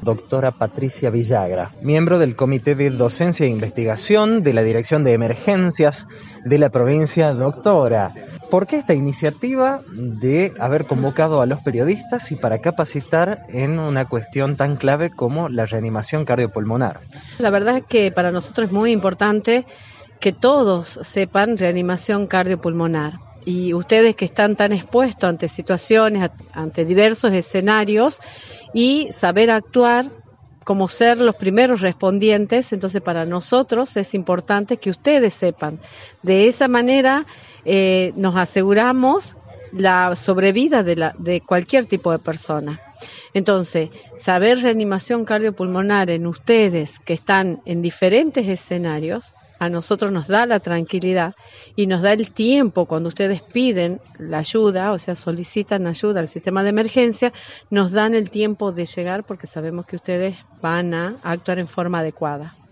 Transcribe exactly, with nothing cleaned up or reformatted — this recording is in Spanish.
doctora Patricia Villagra, miembro del Comité de Docencia e Investigación de la Dirección de Emergencias de la provincia. Doctora, ¿por qué esta iniciativa de haber convocado a los periodistas y para capacitar en una cuestión tan clave como la reanimación cardiopulmonar? La verdad es que para nosotros es muy importante que todos sepan reanimación cardiopulmonar. Y ustedes que están tan expuestos ante situaciones, ante diversos escenarios y saber actuar como ser los primeros respondientes, entonces para nosotros es importante que ustedes sepan. De esa manera eh, nos aseguramos la sobrevida de, la, de cualquier tipo de persona. Entonces, saber reanimación cardiopulmonar en ustedes que están en diferentes escenarios, a nosotros nos da la tranquilidad y nos da el tiempo cuando ustedes piden la ayuda, o sea, solicitan ayuda al sistema de emergencia, nos dan el tiempo de llegar porque sabemos que ustedes van a actuar en forma adecuada.